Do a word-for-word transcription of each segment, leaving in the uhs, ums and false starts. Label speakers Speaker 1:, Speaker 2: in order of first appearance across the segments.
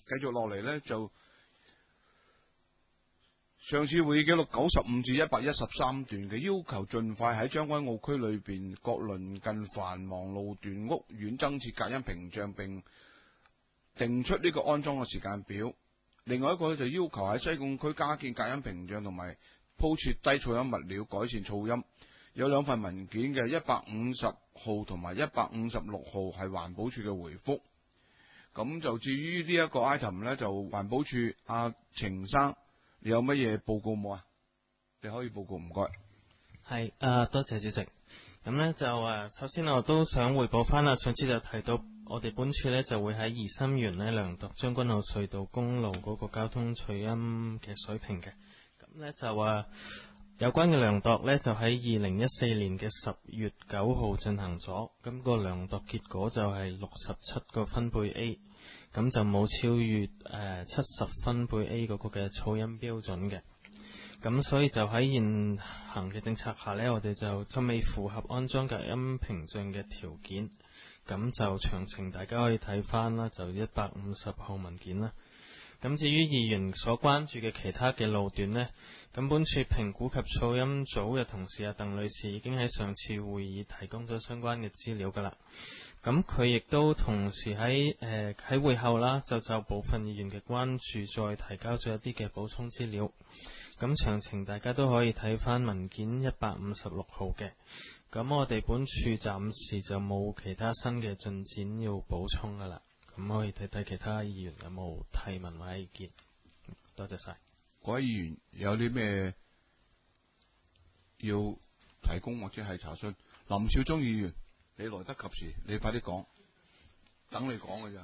Speaker 1: 繼續落嚟咧就。上次會議記錄九十五至一百一十三段嘅要求，盡快喺將軍澳區裏邊各鄰近繁忙路段屋苑增設隔音屏障，並定出呢個安裝嘅時間表。另外一個就要求喺西貢區加建隔音屏障同埋鋪設低噪音物料，改善噪音。有兩份文件嘅一百五十號同埋一百五十六號係環保署嘅回覆。咁就至於呢一個 item 呢，就環保署阿程生。你有乜嘢報告冇啊？你可以報告，唔該。
Speaker 2: 係，誒，多謝主席。咁呢就誒，首先我都想匯報翻啦。上次就提到我哋本處呢就會喺怡心園呢量度將軍澳隧道公路嗰個交通噪音嘅水平嘅。咁呢就誒，有關嘅量度呢就喺二零一四年嘅十月九號進行咗。咁個量度結果就係六十七個分貝 A。咁就冇超越誒七十分貝 A 嗰個嘅噪音標準嘅，咁所以就喺現行嘅政策下呢，我哋就就未符合安裝隔音屏障嘅條件，咁就詳情大家可以睇翻啦，就一百五十號文件啦。咁至於議員所關注嘅其他嘅路段呢，咁本處評估及噪音組嘅同事啊鄧女士已經喺上次會議提供咗相關嘅資料噶啦。咁佢亦都同時喺誒喺會後啦，就就部分議員嘅關注再提交咗一啲嘅補充資料。咁詳情大家都可以睇翻文件一百五十六號嘅。咁我哋本處暫時就冇其他新嘅進展要補充噶啦。咁可以睇睇其他議員有冇提問或者意見。多謝晒。
Speaker 1: 各位議員有啲咩要提供或者係查詢？林少忠議員。你來得及時，你快啲講，等你講嘅咋？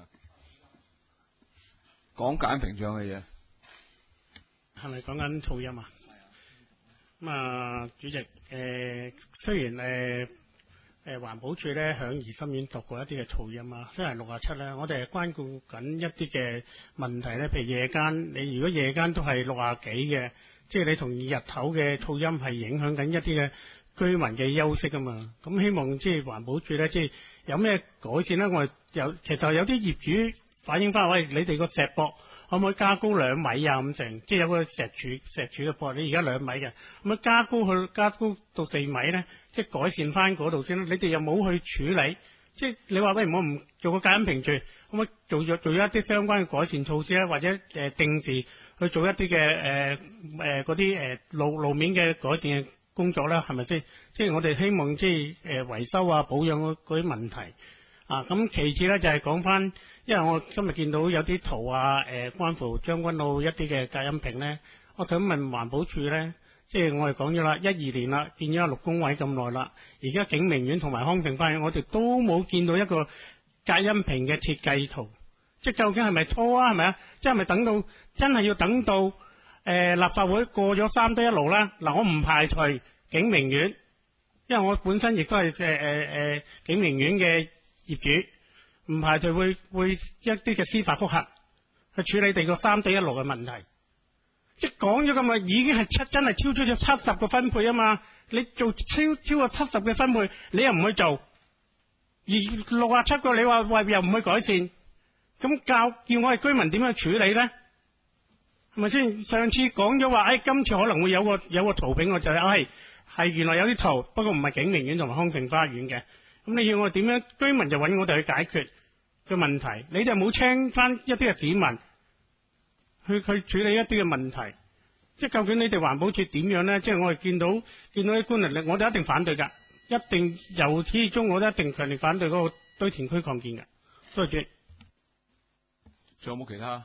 Speaker 1: 講隔音屏障嘅嘢，
Speaker 3: 係咪講緊噪音啊？咁啊，主席，誒、呃，雖然誒誒環保署咧響怡心苑度過一啲嘅噪音啊，雖然六啊七咧，我哋係關顧緊一啲嘅問題咧，譬如夜間，你如果夜間都係六啊幾嘅，即係你同日頭嘅噪音係影響緊一啲嘅居民嘅休息啊嘛，咁希望即係環保署咧，即係有咩改善咧？我哋有其實有啲業主反映翻，喂，你哋個石壆可唔可以加高兩米啊？咁成，即係有個石柱石柱嘅壆，你而家兩米嘅，咁啊加高去加高到四米咧，即係改善翻嗰度先啦。你哋又冇去處理，即係你話喂，我唔做個隔音屏障，可唔可以做咗做咗一啲相關嘅改善措施咧？或者誒、呃、定時去做一啲嘅誒誒嗰啲誒路路面嘅改善嘅工作啦，係咪先？即係我哋希望即係誒維修啊、保養嗰嗰啲問題啊。咁其次咧就係講翻，因為我今日見到有啲圖啊，誒、呃、關乎將軍澳一啲嘅隔音屏咧，我想問環保署咧，即係我哋講咗啦，一二年啦，建咗六公位咁耐啦，而家景明苑同埋康城花園，我哋都冇見到一個隔音屏嘅設計圖，即係究竟係咪拖啊？係咪啊？即係咪等到真係要等到誒、呃、立法會過咗三堆一爐啦？嗱，我唔排除景明苑，因為我本身亦都係誒誒誒景明苑嘅業主，唔排除會會一啲嘅司法覆核去處理地個三堆一爐嘅問題。即係講咗咁啊，已經係七真係超出咗七十個分配啊嘛！你做超超過七十嘅分配，你又唔去做，而六啊七個你話喂又唔去改善，咁教叫我哋居民點樣處理咧？係咪先？上次講咗話，誒，今次可能會有個有個圖俾我，就係係係原來有啲圖，不過唔係景明苑同埋康城花園嘅。咁你要我哋點樣？居民就揾我哋去解決嘅問題，你哋冇請翻一啲嘅市民去去處理一啲嘅問題。即係究竟你哋環保署點樣咧？即係我哋見到見到啲官能力，我哋一定反對㗎，一定由始至終我都一定強烈反對嗰個堆填區擴建嘅。多謝主席。
Speaker 1: 仲有冇其他？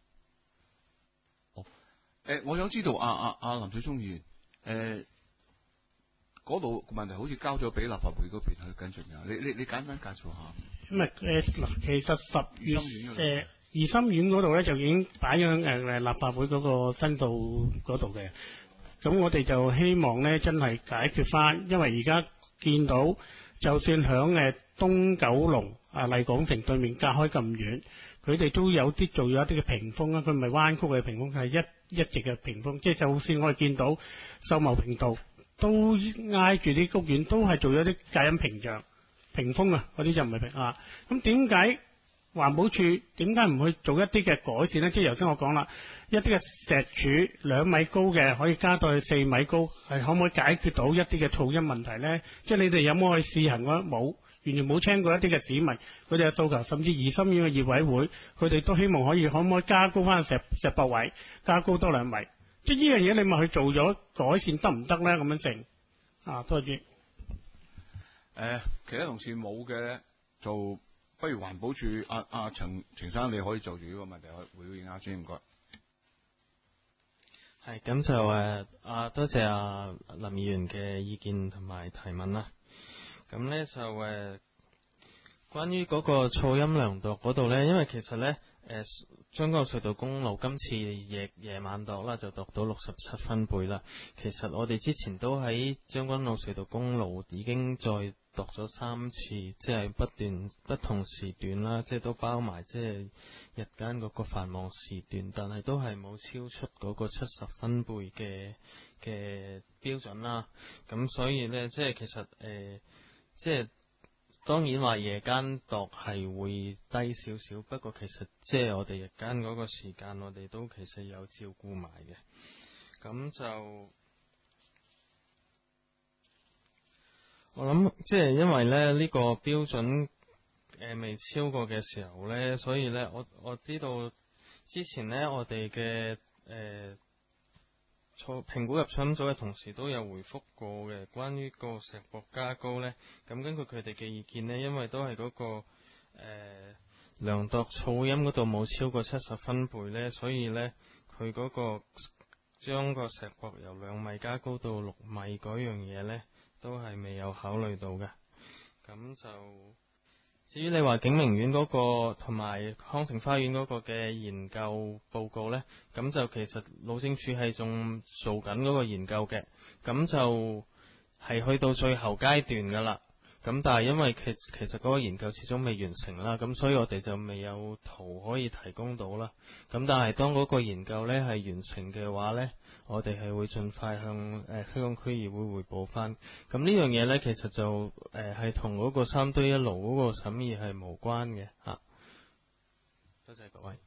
Speaker 1: 誒，我想知道阿阿阿林水聰議員，誒嗰度個問題好似交咗俾立法會嗰邊去跟進㗎，你你你簡單介紹下。
Speaker 3: 咁啊誒嗱，其實十月誒怡心苑嗰度咧就已經擺咗誒誒立法會嗰個新道嗰度嘅，咁我哋就希望咧真係解決翻，因為而家見到就算響誒東九龍啊麗港城對面隔開咁遠，佢哋都有啲做咗一啲嘅屏風啦，佢唔係彎曲嘅屏風，係一一直嘅屏風，即係就算我哋見到秀茂坪道都挨住啲屋苑，都係做咗啲隔音屏障、屏風啊，嗰啲就唔係屏啊。咁點解環保署點解唔去做一啲嘅改善呢？即係頭先我講啦，一啲嘅石柱兩米高嘅可以加到去四米高，係可唔可以解決到一啲嘅噪音問題呢？即係你哋有冇去試行過？冇，完全冇聽過一啲嘅市民佢哋嘅訴求，甚至怡心苑嘅業委會，佢哋都希望可以可唔可以加高翻石石駁位，加高多兩米。即係呢樣嘢，你咪去做咗改善得唔得呢？咁樣成啊，多謝。
Speaker 1: 誒，其他同事冇嘅就不如環保署阿阿陳程生，你可以就住呢個問題去回應下先，唔該。
Speaker 2: 係咁就誒啊，多謝阿林議員嘅意見同埋提問啦。咁咧就誒、呃，關於嗰個噪音量度嗰度咧，因為其實咧誒將軍澳隧道公路今次夜夜晚度啦，就度到六十七分貝啦。其實我哋之前都喺將軍澳隧道公路已經再度咗三次，即係不斷不同時段啦，即係都包埋即係日間嗰個繁忙時段，但係都係冇超出嗰個七十分貝嘅嘅標準啦。咁所以呢，即係其實誒、呃，即係當然話夜間度係會低少少，不過其實即係我哋日間嗰個時間，我哋都其實有照顧埋嘅。咁就我諗，即係因為咧呢、這個標準誒、呃、未超過嘅時候呢，所以呢，我我知道之前呢，我哋嘅誒評估入噪組嘅同事都有回覆過嘅，關於個石駁加高呢。咁根據佢哋嘅意見呢，因為都係嗰、那個誒、呃、量度噪音嗰度冇超過七十分貝呢，所以呢，佢嗰、那個將個石駁由兩米加高到六米嗰樣嘢呢，都係未有考慮到嘅。咁就至於你話景明苑嗰個同埋康城花園嗰個嘅研究報告呢，咁就其實路政署係仲做緊嗰個研究嘅，咁就係去到最後階段噶啦。咁但係因為其其實嗰個研究始終未完成啦，咁所以我哋就未有圖可以提供到啦。咁但係當嗰個研究呢係完成嘅話呢，我哋係會盡快向誒香港區議會匯報翻。咁呢樣嘢呢，其實就誒係同嗰個三堆一爐嗰個審議係無關嘅嚇。多謝各位。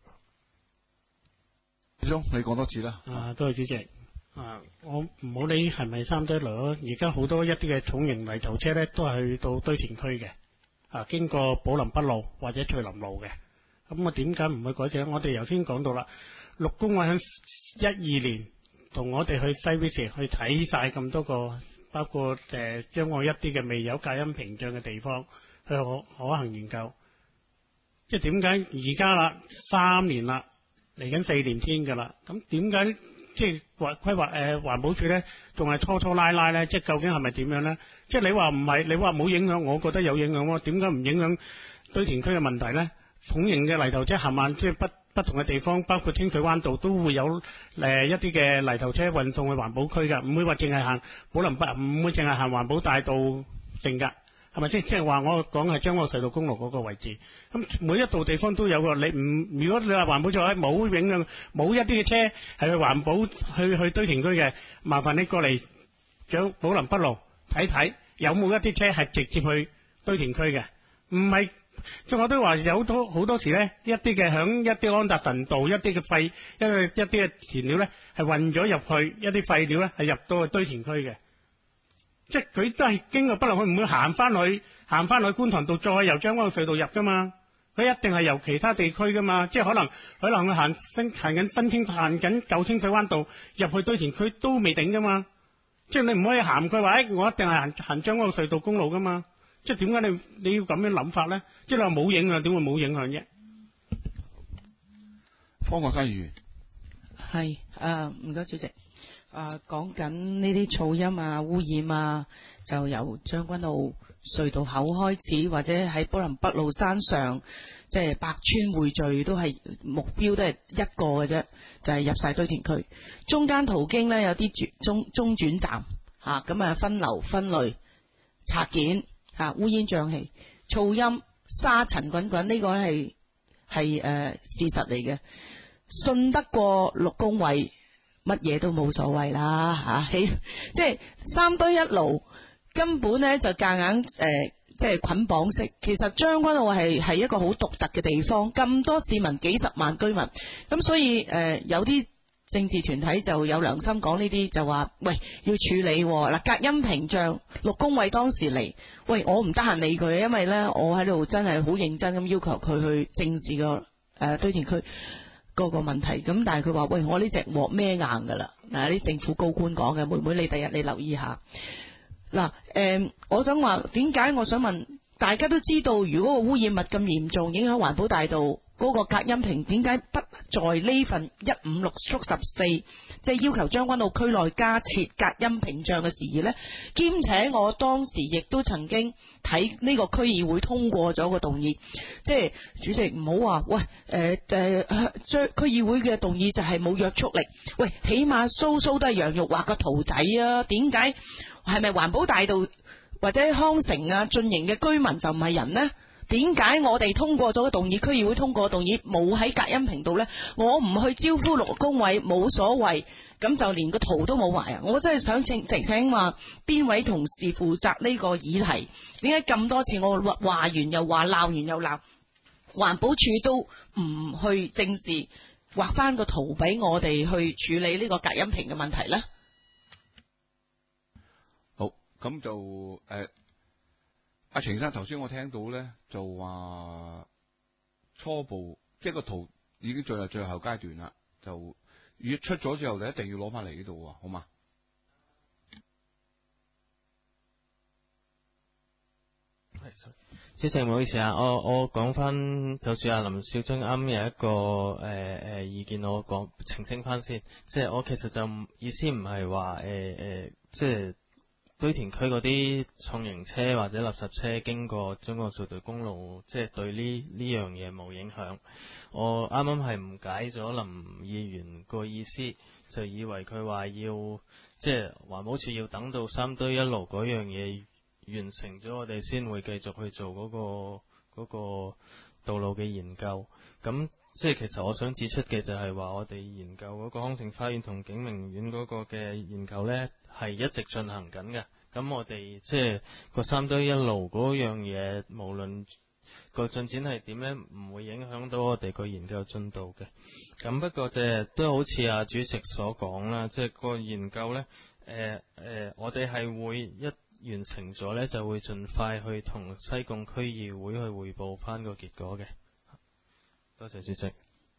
Speaker 1: 李總，你講多次啦。
Speaker 3: 啊，多謝主席。啊！我唔好理係咪三堆爐，而家好多一啲嘅重型泥頭車咧，都係去到堆填區嘅，啊，經過寶林北路或者翠林路嘅。咁我點解唔去改善？我哋頭先講到啦，陸公委喺一二年同我哋去西 visit 去睇晒咁多個，包括誒將我一啲嘅未有隔音屏障嘅地方去可可行研究。即係點解而家啦三年啦，嚟緊四年添㗎啦？咁點解？即係規規劃誒環保署咧，仲係拖拖拉拉咧，即係究竟係咪點樣咧？即係你話唔係，你話冇影響，我覺得有影響喎。點解唔影響堆填區嘅問題咧？重型嘅泥頭車行慢，即係不不同嘅地方，包括清水灣道都會有誒、呃、一啲嘅泥頭車運送去環保區㗎，唔會話淨係行寶林北，唔會淨係行環保大道定㗎。係咪先？即係話我講係將軍澳隧道公路嗰個位置，咁每一度地方都有個。你唔如果你話環保署喺冇影響，冇一啲嘅車係去環保去去堆填區嘅，麻煩你過嚟將寶林北路睇睇，有冇一啲車係直接去堆填區嘅？唔係，即係我都話有多好多時咧，一啲嘅響一啲安達臣道一啲嘅廢一一啲嘅填料咧係運咗入去，一啲廢料咧係入到去堆填區嘅。即係佢都係經過北路，佢唔會行翻去，行翻去觀塘道，再由將軍澳隧道入噶嘛。佢一定係由其他地區噶嘛。即係可能可能佢行新行緊新清行緊舊清水灣道入去堆填區都未定噶嘛。即係你唔可以涵蓋話，誒、哎、我一定係行行將軍澳隧道公路噶嘛。即係點解你你要咁樣諗法咧？即係你話冇影響，點會冇影響啫？
Speaker 1: 方國珊議員
Speaker 4: 係誒，唔該主席。啊，講緊呢啲噪音啊、污染啊，就由將軍澳隧道口開始，或者喺寶林北路山上，即係百川匯聚，都係目標都係一個嘅啫，就係入晒堆填區。中間途經呢，有啲轉中中轉站嚇，咁啊分流分類拆件嚇，烏煙瘴氣、噪音、沙塵滾滾，呢個係係誒事實嚟嘅，信得過陸公委。乜嘢都冇所謂啦嚇，即係三堆一爐根本咧就夾硬誒即係捆綁式。其實將軍澳係係一個好獨特嘅地方，咁多市民幾十萬居民，咁所以誒、呃、有啲政治團體就有良心講呢啲，就話喂要處理嗱，隔音屏障，陸恭蕙當時嚟，喂我唔得閒理佢，因為呢，我喺度真係好認真咁要求佢去正視個誒堆填區嗰個問題。咁但係佢話喂，我呢隻鑊孭硬噶啦，嗱啲政府高官講嘅，妹妹你第日你留意下。嗱，誒、呃，我想話點解？我想問，大家都知道，如果個污染物咁嚴重，影響環保大道嗰個隔音屏，點解不在呢份一五六速十四，即係要求將軍澳區內加設隔音屏障嘅事宜呢？兼且我當時亦都曾經睇呢個區議會通過咗個動議，即係主席唔好話，喂，誒、呃、誒，將、呃、區議會嘅動議就係冇約束力，喂，起碼蘇蘇都係楊玉畫個圖仔啊，點解？係咪環保大道或者康城啊、進營嘅居民就唔係人呢？點解我哋通過咗個動議，區議會通過個動議冇喺隔音屏度呢？我唔去招呼陸恭蕙冇所謂，咁就連個圖都冇埋啊！我真係想請直請話邊位同事負責呢個議題？點解咁多次我話話完又話，鬧完又鬧，環保署都唔去正視，畫翻個圖俾我哋去處理呢個隔音屏嘅問題呢？
Speaker 1: 咁就誒，阿、呃、程生頭先我聽到咧，就話初步即係個圖已經進入最後階段啦。就如果出咗之後，你一定要攞翻嚟呢度，好嘛？
Speaker 2: 係，主席唔好意思啊，我我講翻，就算阿林少將啱有一個誒誒、呃、意見，我講澄清翻先，即係我其實就意思唔係話誒誒，即係。堆填區嗰啲重型車或者垃圾車經過將軍澳隧道公路，即係對呢呢樣嘢冇影響。我啱啱係誤解咗林議員個意思，就以為佢話要即係環保署要等到三堆一爐嗰樣嘢完成咗，我哋先會繼續去做嗰個嗰個道路嘅研究。咁即係其實我想指出嘅就係話，我哋研究嗰個康城花園同景明苑嗰個嘅研究呢，係一直進行緊嘅。咁我哋即係個三堆一爐嗰樣嘢，無論個進展係點呢，唔會影響到我哋個研究進度嘅。咁不過即係都好似阿主席所講啦，即係個研究呢，誒、呃、誒、呃，我哋係會一完成咗呢，就會盡快去同西貢區議會去匯報翻個結果嘅。多謝主席。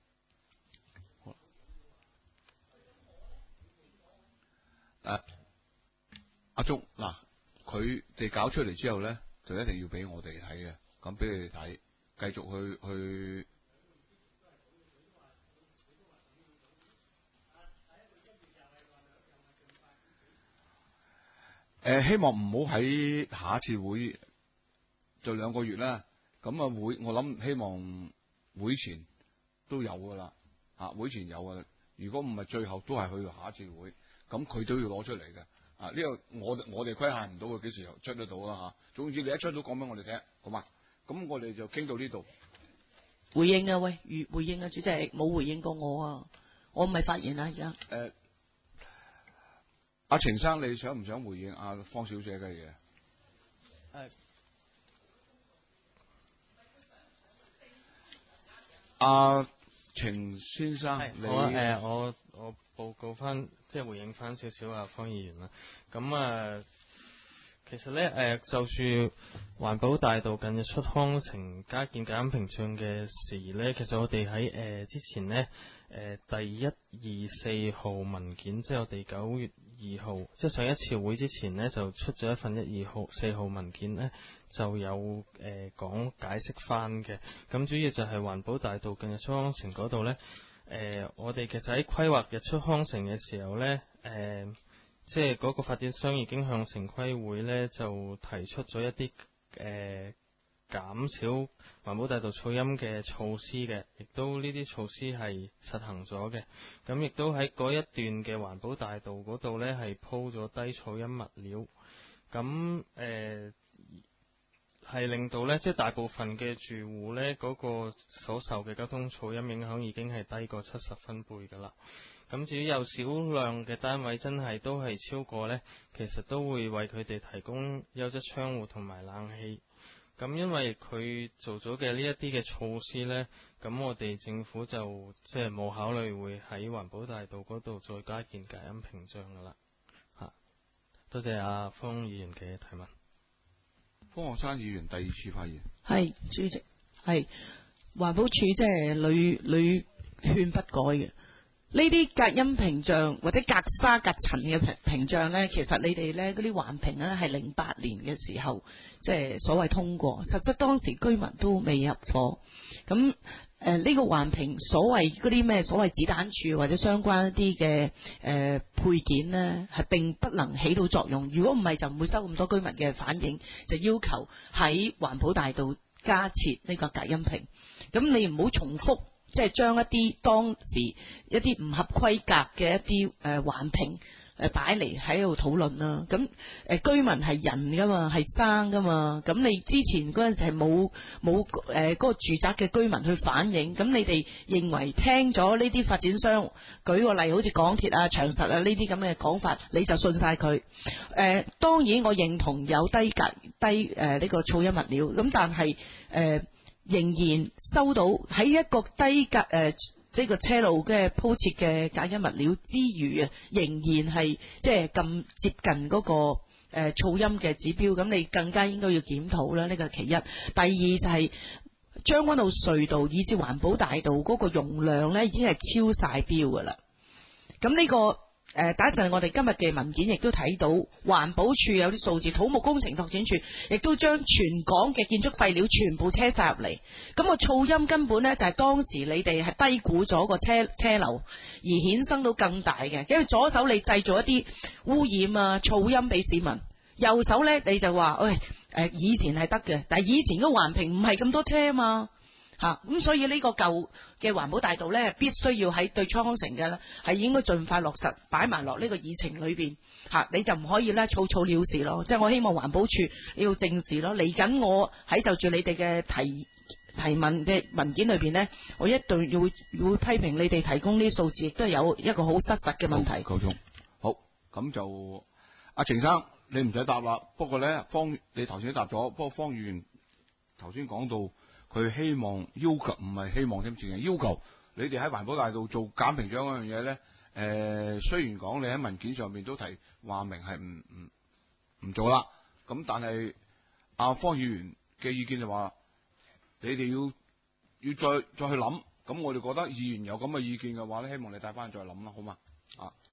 Speaker 1: 誒，阿鐘嗱，佢哋搞出嚟之後咧，就一定要俾我哋睇嘅，咁俾你哋睇，繼續去去。誒、呃，希望唔好喺下一次會就兩個月啦。咁啊會，我諗希望會前都有噶啦，啊會前有啊。如果唔係，最後都係去到下一次會，咁佢都要攞出嚟嘅。啊呢、這個我我哋規限唔到佢幾時又出得到啦吓。總之你一出到講俾我哋聽，好嘛？咁我哋就傾到呢度。
Speaker 4: 回應啊喂，回應啊，主席冇回應過我啊，我唔係發言啊而家。
Speaker 1: 誒，阿程生，你想唔想回應阿方小姐嘅嘢？
Speaker 2: 係。
Speaker 1: 阿程先生，你
Speaker 2: 好啊，誒，我我報告翻，即係回應翻少少啊，方議員啦。咁啊，其實咧，誒，就算環保大道近日出康城加建隔音屏障嘅事咧，其實我哋喺誒之前呢，誒第一二四號文件，即係我哋九月二號，即係上一次會之前呢，就出咗一份一二號四號文件呢，就有誒講、呃、解釋翻嘅。咁主要就係環保大道近日出康城嗰度呢，誒、呃、我哋其實喺規劃日出康城嘅時候呢，誒、呃、即係嗰個發展商已經向城規會呢，就提出咗一啲誒、呃減少環保大道噪音嘅措施嘅，亦都呢啲措施係實行咗嘅。咁亦都喺嗰一段嘅環保大道嗰度呢，係鋪咗低噪音物料。咁誒係令到呢，即係大部分嘅住戶呢，嗰個所受嘅交通噪音影響已經係低過七十分貝㗎啦。咁至於有少量嘅單位真係都係超過呢，其實都會為佢哋提供優質窗戶同埋冷氣。 咁因為佢做咗嘅呢一啲嘅措施呢，咁我哋政府就即係冇考慮會喺環保大道嗰度再加建隔音屏障噶啦。吓，多謝阿方議員嘅提問。
Speaker 1: 方學生議員第二次發言。
Speaker 4: 係主席，係環保署即係屢屢勸不改嘅。呢啲隔音屏障或者隔沙隔塵嘅屏屏障呢，其實你哋呢嗰啲環評呢係零八年嘅時候即係所謂通過，實質當時居民都未入伙。咁誒呢個環評所謂嗰啲咩所謂子彈柱或者相關一啲嘅誒配件呢，係並不能起到作用。如果唔係就唔會收咁多居民嘅反映，就要求喺環保大道加設呢個隔音屏。咁你唔好重複。即係將一啲當時一啲唔合規格嘅一啲誒環評誒擺嚟喺度討論啦。咁誒、呃、居民係人噶嘛，係生噶嘛。咁你之前嗰陣時係冇冇誒嗰個住宅嘅居民去反映，咁你哋認為聽咗呢啲發展商舉個例，好似港鐵啊、長實啊呢啲咁嘅講法，你就信晒佢？誒、呃、當然我認同有低隔低誒呢、呃這個噪音物料，咁但係誒。呃仍然收到喺一個低隔誒，即係個車路嘅鋪設嘅隔音物料之餘啊，仍然係即係咁接近嗰個誒噪音嘅指標，咁你更加應該要檢討啦。呢個係其一。第二就係將軍澳隧道以至環保大道嗰個容量咧，已經係超晒標噶啦。咁呢個。誒，第一陣我哋今日嘅文件亦都睇到，環保署有啲數字，土木工程拓展署亦都將全港嘅建築廢料全部車晒入嚟。咁個噪音根本呢，就係當時你哋係低估咗個車車流，而衍生到更大嘅。因為左手你製造一啲污染啊、噪音俾市民，右手呢，你就話，喂，誒，以前係得嘅，但係以前嗰環評唔係咁多車啊嘛。吓，咁、啊、所以呢個舊嘅環保大道呢，必須要喺對昌康城嘅呢，係應該盡快落實擺埋落呢個議程裏邊吓，你就唔可以呢草草了事咯。即係我希望環保署你要正視咯。嚟緊我喺就住你哋嘅提提問嘅文件裏邊呢，我一定要會會批評你哋提供呢啲數字，亦都係有一個好失實嘅問題。
Speaker 1: 夠鐘，好，咁就阿程生你唔使答啦。不過呢，方你頭先答咗，不過方議員頭先講到。佢希望要求唔係希望添，淨係要求你哋喺環保大道做減屏障嗰樣嘢咧。誒、呃，雖然講你喺文件上面都提話明係唔唔唔做啦，咁但係阿方議員嘅意見就話，你哋要要再再去諗。咁我哋覺得議員有咁嘅意見嘅話咧，希望你帶翻去再諗啦，好嘛？啊。